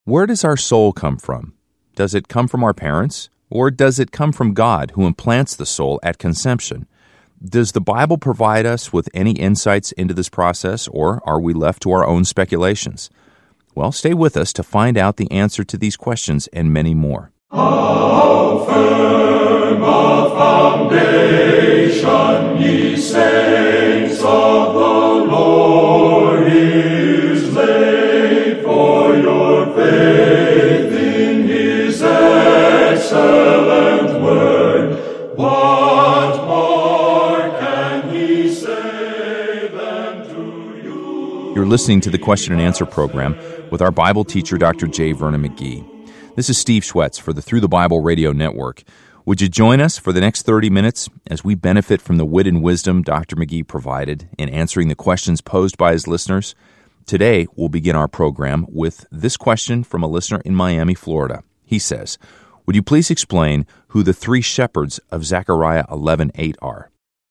Where does our soul come from? Does it come from our parents? Or does it come from God, who implants the soul at conception? Does the Bible provide us with any insights into this process, or are we left to our own speculations? Well, stay with us to find out the answer to these questions and many more. How firm a foundation, ye saints of the Lord, is laid, for your faith in His excellent word. What more can He say than to you? You're listening to the Question and Answer program with our Bible teacher, Dr. J. Vernon McGee. This is Steve Schwetz for the Through the Bible Radio Network. Would you join us for the next 30 minutes as we benefit from the wit and wisdom Dr. McGee provided in answering the questions posed by his listeners? Today, we'll begin our program with this question from a listener in Miami, Florida. He says, "Would you please explain who the three shepherds of Zechariah 11:8 are?"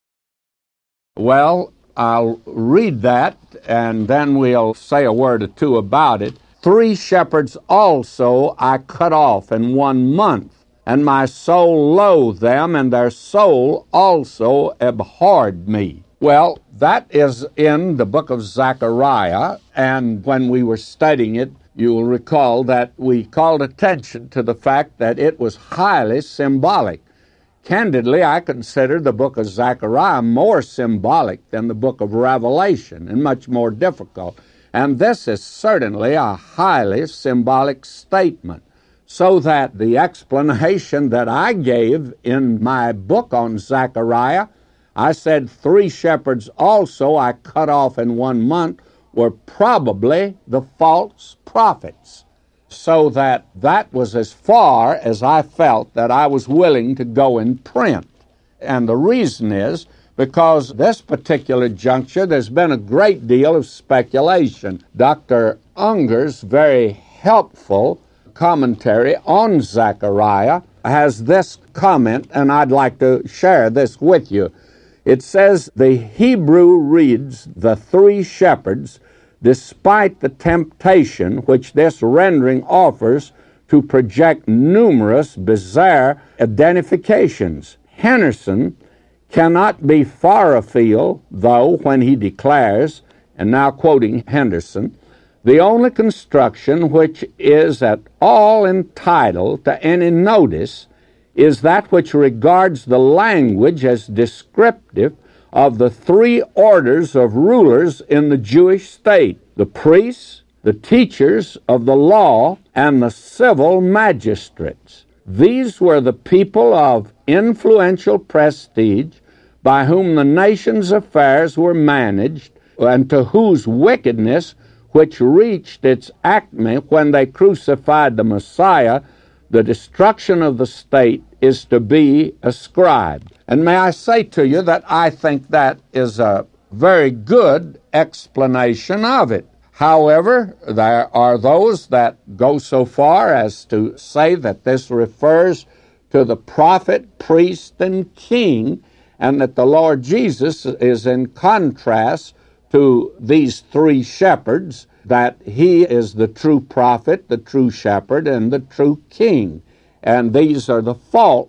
Well, I'll read that, and then we'll say a word or two about it. 3 shepherds also I cut off in 1 month, and my soul loathed them, and their soul also abhorred me. Well, that is in the book of Zechariah, and when we were studying it, you will recall that we called attention to the fact that it was highly symbolic. Candidly, I consider the book of Zechariah more symbolic than the book of Revelation, and much more difficult. And this is certainly a highly symbolic statement, so that the explanation that I gave in my book on Zechariah, I said 3 shepherds also I cut off in 1 month were probably the false prophets, so that was as far as I felt that I was willing to go in print. And the reason is because this particular juncture, there's been a great deal of speculation. Dr. Unger's very helpful commentary on Zechariah has this comment, and I'd like to share this with you. It says, the Hebrew reads the 3 shepherds, despite the temptation which this rendering offers to project numerous bizarre identifications. Henderson cannot be far afield, though, when he declares, and now quoting Henderson, the only construction which is at all entitled to any notice is that which regards the language as descriptive of the 3 orders of rulers in the Jewish state, the priests, the teachers of the law, and the civil magistrates. These were the people of influential prestige by whom the nation's affairs were managed, and to whose wickedness, which reached its acme when they crucified the Messiah, the destruction of the state is to be ascribed. And may I say to you that I think that is a very good explanation of it. However, there are those that go so far as to say that this refers to the prophet, priest, and king, and that the Lord Jesus is in contrast to these 3 shepherds, that he is the true prophet, the true shepherd, and the true king. And these are the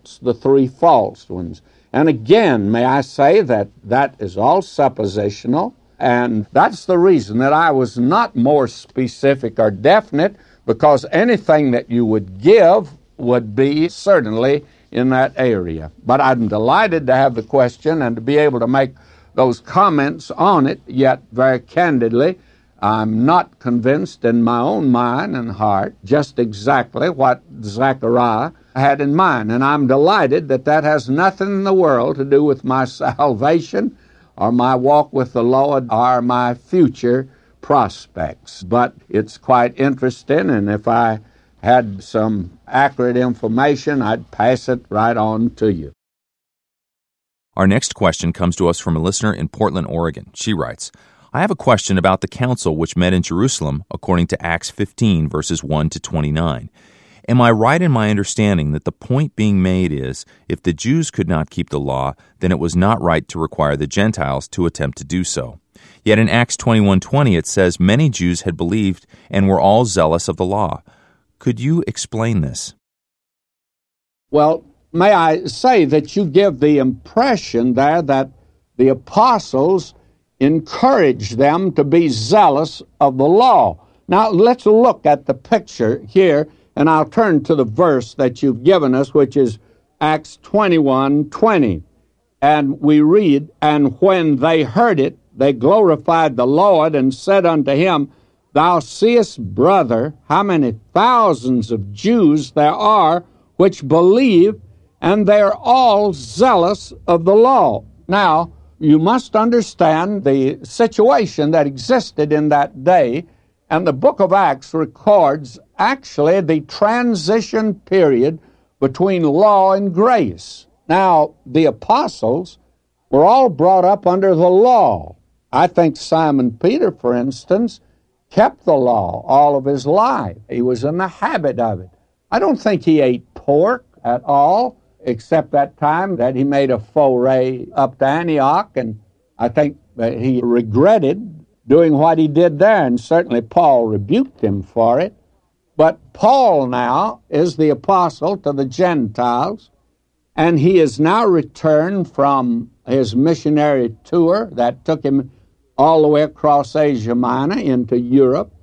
3 false ones. And again, may I say that that is all suppositional, and that's the reason that I was not more specific or definite, because anything that you would give would be certainly in that area. But I'm delighted to have the question and to be able to make those comments on it, yet very candidly, I'm not convinced in my own mind and heart just exactly what Zechariah had in mind. And I'm delighted that that has nothing in the world to do with my salvation or my walk with the Lord or my future prospects. But it's quite interesting, and if I had some accurate information, I'd pass it right on to you. Our next question comes to us from a listener in Portland, Oregon. She writes, I have a question about the council which met in Jerusalem according to Acts 15, verses 1 to 29. Am I right in my understanding that the point being made is, if the Jews could not keep the law, then it was not right to require the Gentiles to attempt to do so? Yet in Acts 21:20 it says, many Jews had believed and were all zealous of the law. Could you explain this? Well, may I say that you give the impression there that the apostles encouraged them to be zealous of the law. Now, let's look at the picture here, and I'll turn to the verse that you've given us, which is Acts 21:20. And we read, "And when they heard it, they glorified the Lord and said unto him, Thou seest, brother, how many thousands of Jews there are which believe, and they are all zealous of the law." Now, you must understand the situation that existed in that day, and the book of Acts records actually the transition period between law and grace. Now, the apostles were all brought up under the law. I think Simon Peter, for instance, kept the law all of his life. He was in the habit of it. I don't think he ate pork at all, except that time that he made a foray up to Antioch, and I think that he regretted doing what he did there, and certainly Paul rebuked him for it. But Paul now is the apostle to the Gentiles, and he is now returned from his missionary tour that took him all the way across Asia Minor into Europe,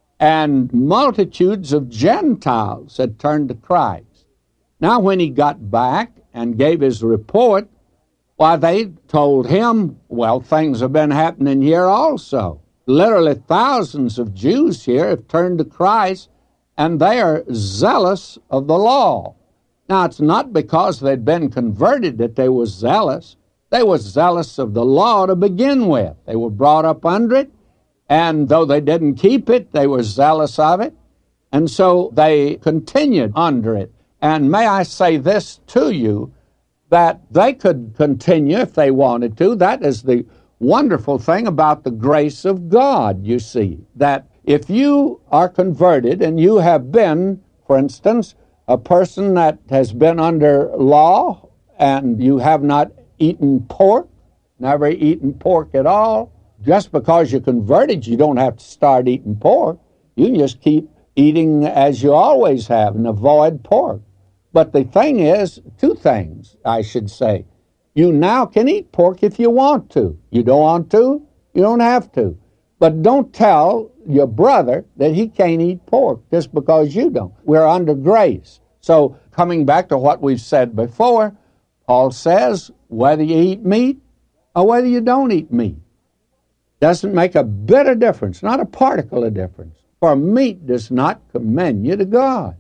and multitudes of Gentiles had turned to Christ. Now, when he got back and gave his report, why, they told him, well, things have been happening here also. Literally thousands of Jews here have turned to Christ, and they are zealous of the law. Now, it's not because they'd been converted that they were zealous. They were zealous of the law to begin with. They were brought up under it, and though they didn't keep it, they were zealous of it, and so they continued under it. And may I say this to you, that they could continue if they wanted to. That is the wonderful thing about the grace of God, you see, that if you are converted and you have been, for instance, a person that has been under law and you have not eaten pork, never eaten pork at all, just because you're converted, you don't have to start eating pork. You can just keep eating as you always have and avoid pork. But the thing is, two things, I should say. You now can eat pork if you want to. You don't want to, you don't have to. But don't tell your brother that he can't eat pork just because you don't. We're under grace. So coming back to what we've said before, Paul says, whether you eat meat or whether you don't eat meat, doesn't make a bit of difference, not a particle of difference. For meat does not commend you to God.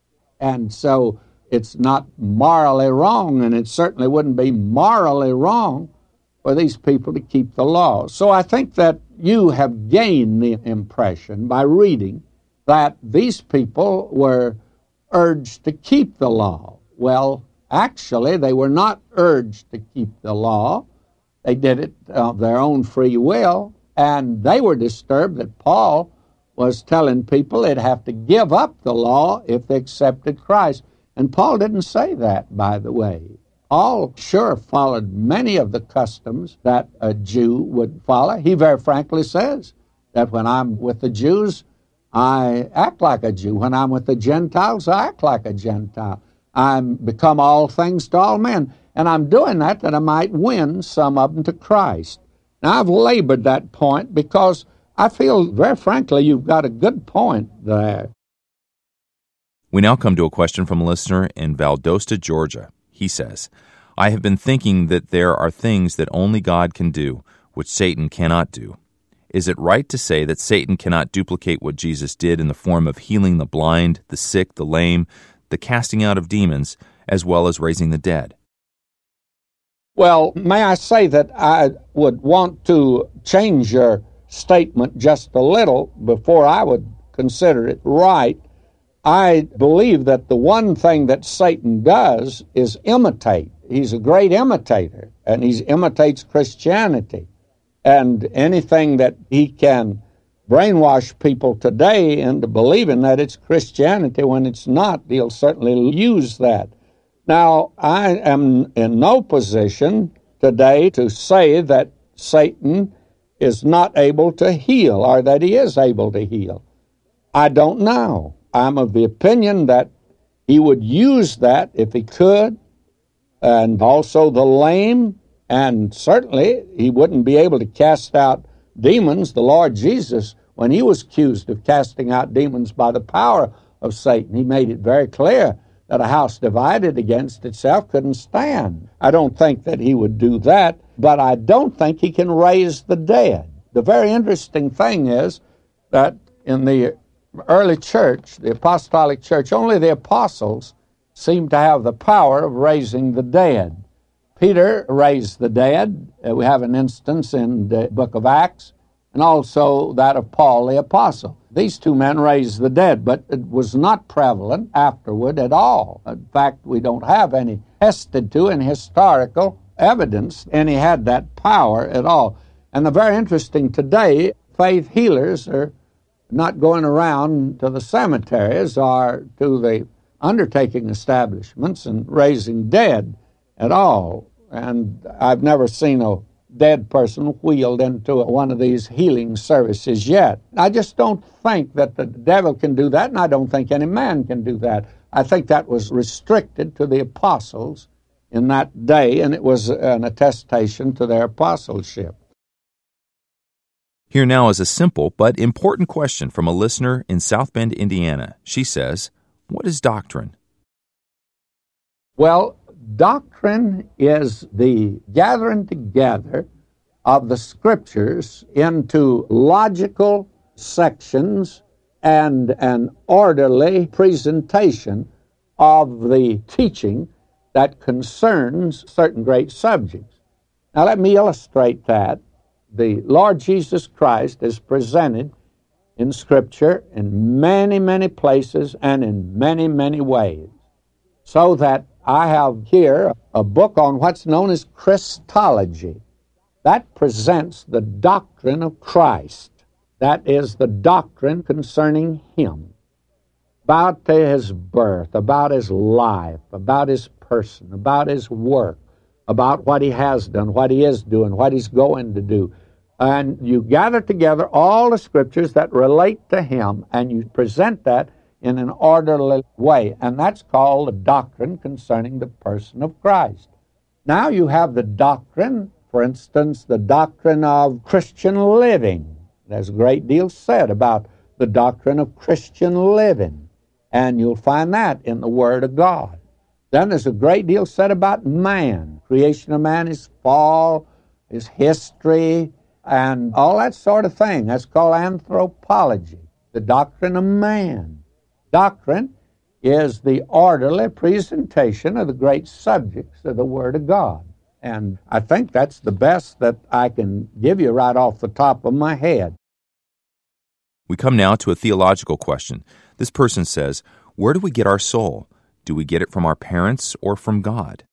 And so it's not morally wrong, and it certainly wouldn't be morally wrong for these people to keep the law. So I think that you have gained the impression by reading that these people were urged to keep the law. Well, actually, they were not urged to keep the law. They did it of their own free will, and they were disturbed that Paul was telling people they'd have to give up the law if they accepted Christ. And Paul didn't say that, by the way. Paul sure followed many of the customs that a Jew would follow. He very frankly says that when I'm with the Jews, I act like a Jew. When I'm with the Gentiles, I act like a Gentile. I become all things to all men. And I'm doing that I might win some of them to Christ. Now, I've labored that point because I feel, very frankly, you've got a good point there. We now come to a question from a listener in Valdosta, Georgia. He says, I have been thinking that there are things that only God can do, which Satan cannot do. Is it right to say that Satan cannot duplicate what Jesus did in the form of healing the blind, the sick, the lame, the casting out of demons, as well as raising the dead? Well, may I say that I would want to change your statement just a little before I would consider it right. I believe that the one thing that Satan does is imitate. He's a great imitator, and he imitates Christianity. And anything that he can brainwash people today into believing that it's Christianity when it's not, he'll certainly use that. Now, I am in no position today to say that Satan is not able to heal or that he is able to heal. I don't know. I'm of the opinion that he would use that if he could, and also the lame, and certainly he wouldn't be able to cast out demons. The Lord Jesus, when he was accused of casting out demons by the power of Satan, he made it very clear that a house divided against itself couldn't stand. I don't think that he would do that, but I don't think he can raise the dead. The very interesting thing is that in the early church, the apostolic church, only the apostles seemed to have the power of raising the dead. Peter raised the dead. We have an instance in the book of Acts, and also that of Paul the apostle. These two men raised the dead, but it was not prevalent afterward at all. In fact, we don't have any attested to in historical evidence any had that power at all. And the very interesting today, faith healers are not going around to the cemeteries or to the undertaking establishments and raising dead at all. And I've never seen a dead person wheeled into one of these healing services yet. I just don't think that the devil can do that, and I don't think any man can do that. I think that was restricted to the apostles in that day, and it was an attestation to their apostleship. Here now is a simple but important question from a listener in South Bend, Indiana. She says, "What is doctrine?" Well, doctrine is the gathering together of the Scriptures into logical sections and an orderly presentation of the teaching that concerns certain great subjects. Now let me illustrate that. The Lord Jesus Christ is presented in Scripture in many, many places and in many, many ways. So that I have here a book on what's known as Christology. That presents the doctrine of Christ. That is the doctrine concerning Him. About His birth, about His life, about His person, about His work, about what He has done, what He is doing, what He's going to do. And you gather together all the Scriptures that relate to Him, and you present that in an orderly way. And that's called the doctrine concerning the person of Christ. Now you have the doctrine, for instance, the doctrine of Christian living. There's a great deal said about the doctrine of Christian living, and you'll find that in the Word of God. Then there's a great deal said about man, creation of man, his fall, his history, and all that sort of thing. That's called anthropology, the doctrine of man. Doctrine is the orderly presentation of the great subjects of the Word of God. And I think that's the best that I can give you right off the top of my head. We come now to a theological question. This person says, "Where do we get our soul? Do we get it from our parents or from God?"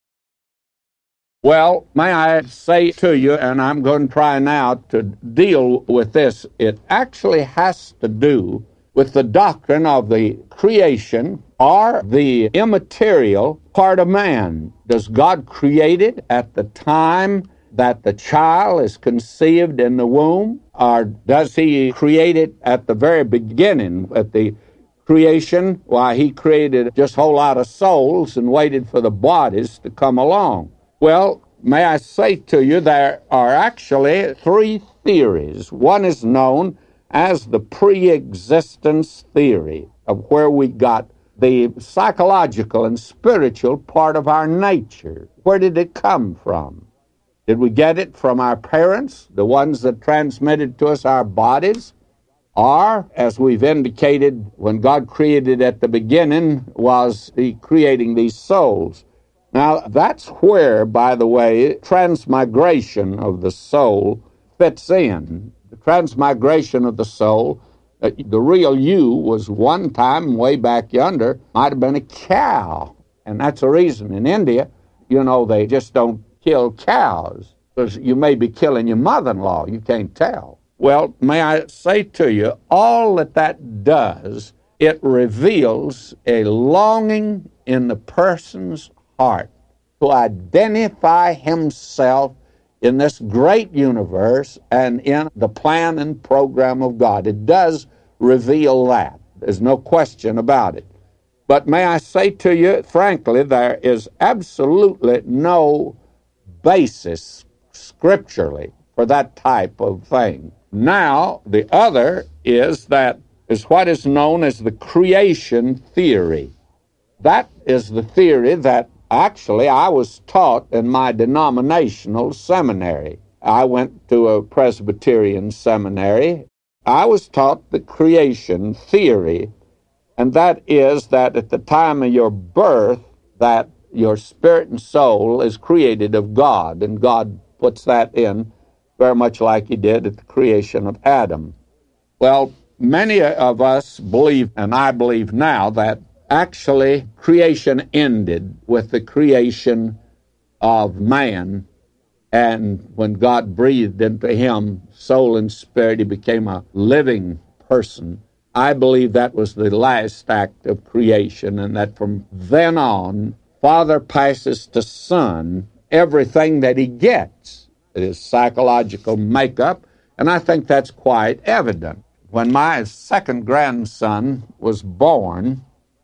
Well, may I say to you, and I'm going to try now to deal with this, it actually has to do with the doctrine of the creation or the immaterial part of man. Does God create it at the time that the child is conceived in the womb, or does He create it at the very beginning, at the creation? Why, He created just a whole lot of souls and waited for the bodies to come along. Well, may I say to you, there are actually three theories. One is known as the pre-existence theory, of where we got the psychological and spiritual part of our nature. Where did it come from? Did we get it from our parents, the ones that transmitted to us our bodies? Or, as we've indicated, when God created at the beginning, was He creating these souls? Now, that's where, by the way, transmigration of the soul fits in. The transmigration of the soul, the real you was one time, way back yonder, might have been a cow. And that's the reason in India, they just don't kill cows, because you may be killing your mother-in-law. You can't tell. Well, may I say to you, all that does, it reveals a longing in the person's heart to identify himself in this great universe and in the plan and program of God. It does reveal that. There's no question about it. But may I say to you, frankly, there is absolutely no basis scripturally for that type of thing. Now, the other is what is known as the creation theory. That is the theory that actually I was taught in my denominational seminary. I went to a Presbyterian seminary. I was taught the creation theory, and that is that at the time of your birth, that your spirit and soul is created of God, and God puts that in very much like he did at the creation of Adam. Well, many of us believe, and I believe now, that actually creation ended with the creation of man, and when God breathed into him soul and spirit, he became a living person. I believe that was the last act of creation, and that from then on, Father passes to Son everything that he gets, his psychological makeup, and I think that's quite evident. When my second grandson was born,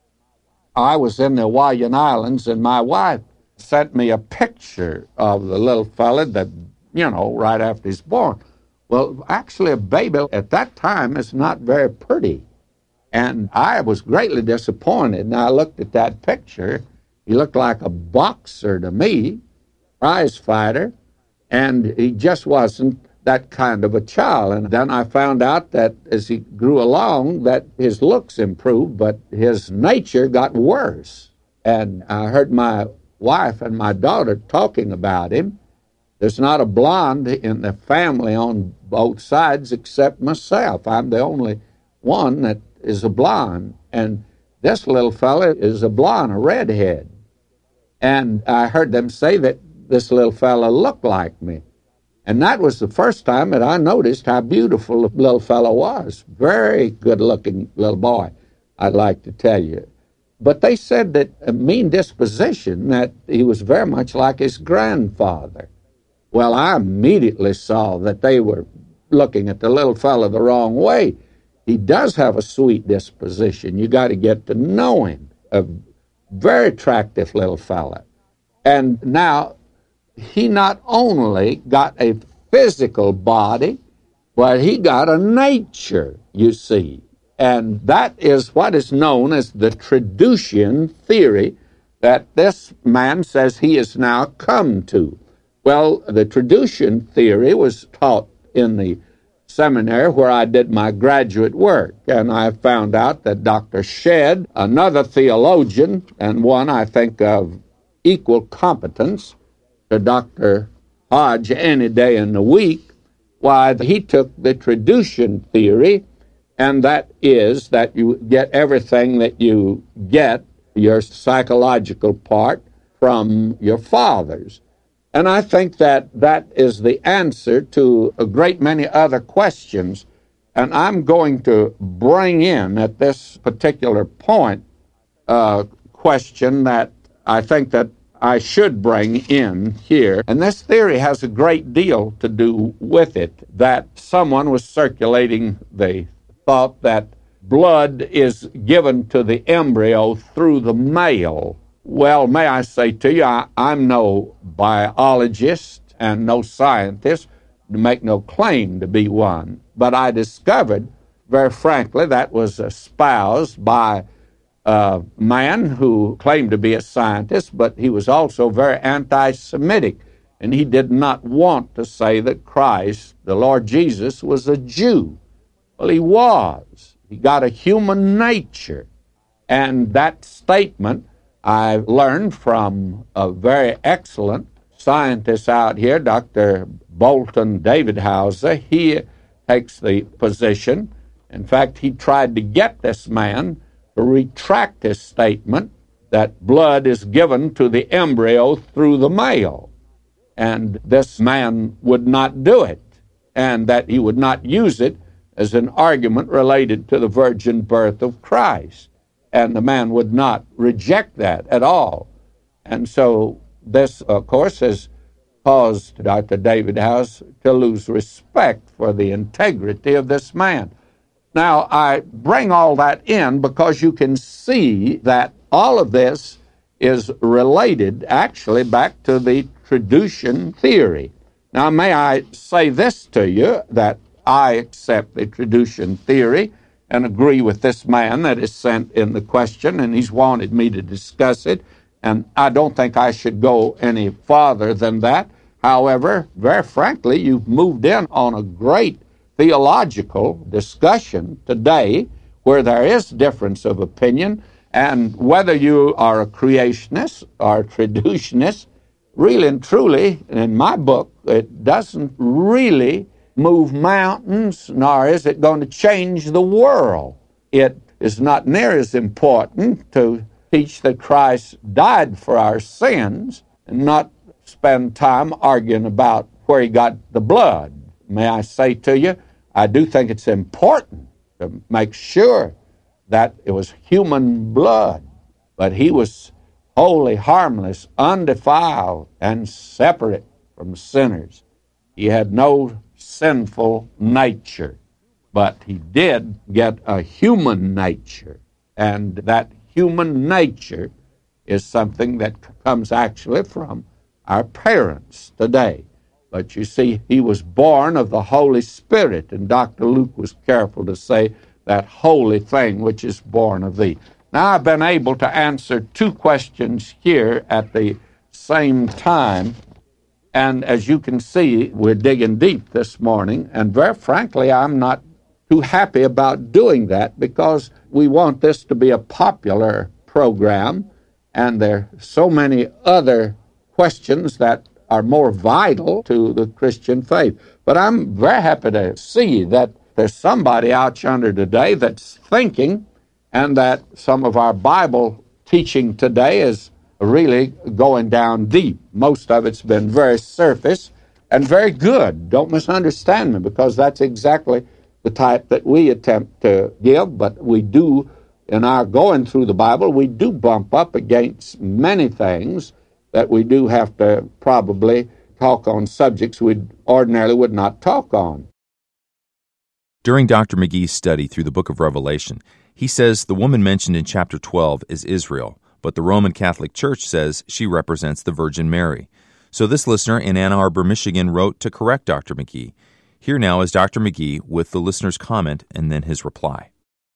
I was in the Hawaiian Islands, and my wife sent me a picture of the little fella that, right after he's born. Well, actually, a baby at that time is not very pretty. And I was greatly disappointed. And I looked at that picture. He looked like a boxer to me, prize fighter, and he just wasn't that kind of a child. And then I found out that as he grew along, that his looks improved, but his nature got worse. And I heard my wife and my daughter talking about him. There's not a blonde in the family on both sides except myself. I'm the only one that is a blonde. And this little fella is a blonde, a redhead. And I heard them say that this little fella looked like me. And that was the first time that I noticed how beautiful the little fellow was. Very good-looking little boy, I'd like to tell you. But they said that a mean disposition, that he was very much like his grandfather. Well, I immediately saw that they were looking at the little fellow the wrong way. He does have a sweet disposition. You got to get to know him. A very attractive little fella. And now, he not only got a physical body, but he got a nature, you see. And that is what is known as the traducian theory that this man says he has now come to. Well, the traducian theory was taught in the seminary where I did my graduate work, and I found out that Dr. Shedd, another theologian, and one I think of equal competence to Dr. Hodge any day in the week, why he took the traducian theory, and that is that you get everything that you get, your psychological part, from your fathers. And I think that that is the answer to a great many other questions. And I'm going to bring in at this particular point a question that I think that I should bring in here. And this theory has a great deal to do with it, that someone was circulating the thought that blood is given to the embryo through the male. Well, may I say to you, I'm no biologist and no scientist, to make no claim to be one, but I discovered, very frankly, that was espoused by a man who claimed to be a scientist, but he was also very anti-Semitic, and he did not want to say that Christ, the Lord Jesus, was a Jew. Well, he was. He got a human nature, and that statement I learned from a very excellent scientist out here, Dr. Bolton Davidhauser. He takes the position. In fact, he tried to get this man to retract his statement that blood is given to the embryo through the male. And this man would not do it, and that he would not use it as an argument related to the virgin birth of Christ. And the man would not reject that at all. And so this, of course, has caused Dr. Davidhauser to lose respect for the integrity of this man. Now, I bring all that in because you can see that all of this is related actually back to the traducian theory. Now, may I say this to you, that I accept the traducian theory and agree with this man that is sent in the question, and he's wanted me to discuss it, and I don't think I should go any farther than that. However, very frankly, you've moved in on a great theological discussion today where there is difference of opinion, and whether you are a creationist or a traducianist, really and truly, in my book, it doesn't really move mountains, nor is it going to change the world. It is not near as important to teach that Christ died for our sins and not spend time arguing about where he got the blood. May I say to you, I do think it's important to make sure that it was human blood, but he was holy, harmless, undefiled, and separate from sinners. He had no sinful nature, but he did get a human nature, and that human nature is something that comes actually from our parents today. But you see, he was born of the Holy Spirit, and Dr. Luke was careful to say that holy thing which is born of thee. Now, I've been able to answer two questions here at the same time, and as you can see, we're digging deep this morning, and very frankly, I'm not too happy about doing that because we want this to be a popular program, and there are so many other questions that are more vital to the Christian faith. But I'm very happy to see that there's somebody out yonder today that's thinking, and that some of our Bible teaching today is really going down deep. Most of it's been very surface and very good. Don't misunderstand me, because that's exactly the type that we attempt to give. But we do, in our going through the Bible, we do bump up against many things that we do have to probably talk on subjects we ordinarily would not talk on. During Dr. McGee's study through the book of Revelation, he says the woman mentioned in chapter 12 is Israel, but the Roman Catholic Church says she represents the Virgin Mary. So this listener in Ann Arbor, Michigan wrote to correct Dr. McGee. Here now is Dr. McGee with the listener's comment and then his reply.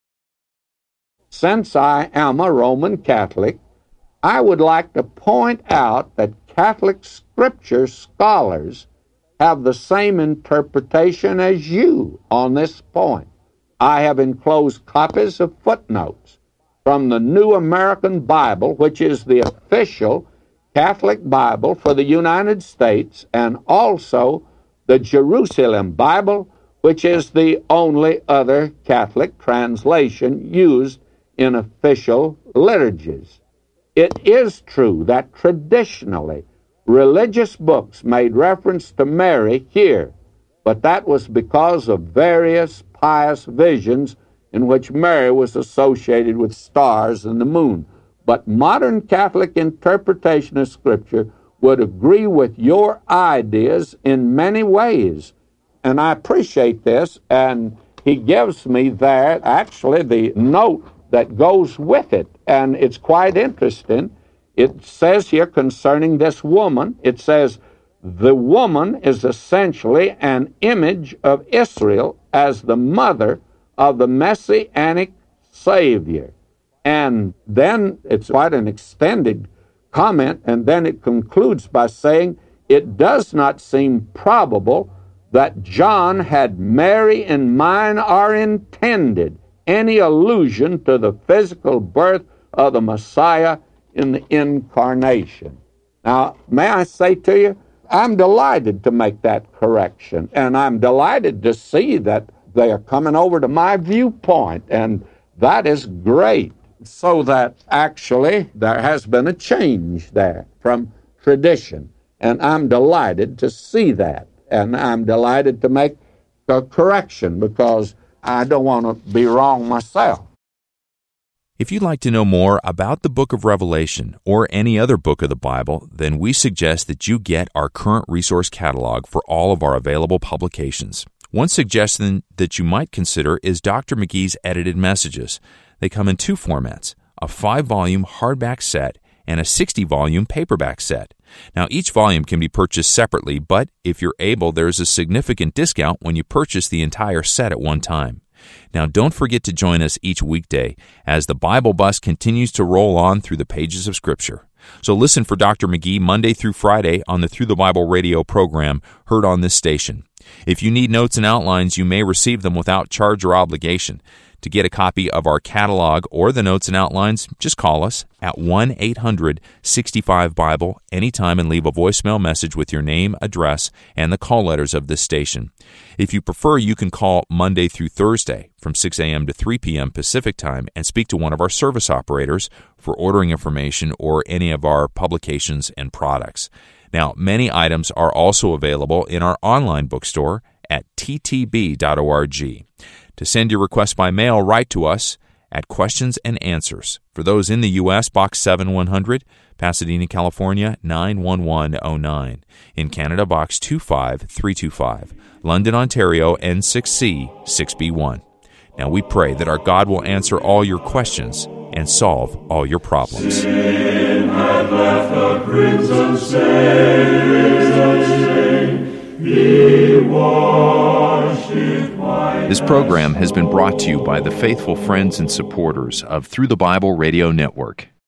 Since I am a Roman Catholic, I would like to point out that Catholic Scripture scholars have the same interpretation as you on this point. I have enclosed copies of footnotes from the New American Bible, which is the official Catholic Bible for the United States, and also the Jerusalem Bible, which is the only other Catholic translation used in official liturgies. It is true that traditionally religious books made reference to Mary here, but that was because of various pious visions in which Mary was associated with stars and the moon. But modern Catholic interpretation of Scripture would agree with your ideas in many ways. And I appreciate this, and he gives me there actually the note that goes with it, and it's quite interesting. It says here concerning this woman, it says, the woman is essentially an image of Israel as the mother of the Messianic Savior. And then it's quite an extended comment, and then it concludes by saying, it does not seem probable that John had Mary in mind or intended any allusion to the physical birth of the Messiah in the incarnation. Now, may I say to you, I'm delighted to make that correction, and I'm delighted to see that they are coming over to my viewpoint, and that is great. So that actually there has been a change there from tradition, and I'm delighted to see that, and I'm delighted to make a correction because I don't want to be wrong myself. If you'd like to know more about the book of Revelation or any other book of the Bible, then we suggest that you get our current resource catalog for all of our available publications. One suggestion that you might consider is Dr. McGee's edited messages. They come in two formats, a 5-volume hardback set and a 60-volume paperback set. Now, each volume can be purchased separately, but if you're able, there's a significant discount when you purchase the entire set at one time. Now, don't forget to join us each weekday as the Bible Bus continues to roll on through the pages of Scripture. So listen for Dr. McGee Monday through Friday on the Through the Bible radio program heard on this station. If you need notes and outlines, you may receive them without charge or obligation. To get a copy of our catalog or the notes and outlines, just call us at 1-800-65-BIBLE anytime and leave a voicemail message with your name, address, and the call letters of this station. If you prefer, you can call Monday through Thursday from 6 a.m. to 3 p.m. Pacific Time and speak to one of our service operators for ordering information or any of our publications and products. Now, many items are also available in our online bookstore at ttb.org. To send your request by mail, write to us at Questions and Answers. For those in the U.S., Box 7100, Pasadena, California, 91109. In Canada, Box 25325, London, Ontario, N6C 6B1. Now we pray that our God will answer all your questions and solve all your problems. Sin had left a crimson stain, He washed it white. This program has been brought to you by the faithful friends and supporters of Through the Bible Radio Network.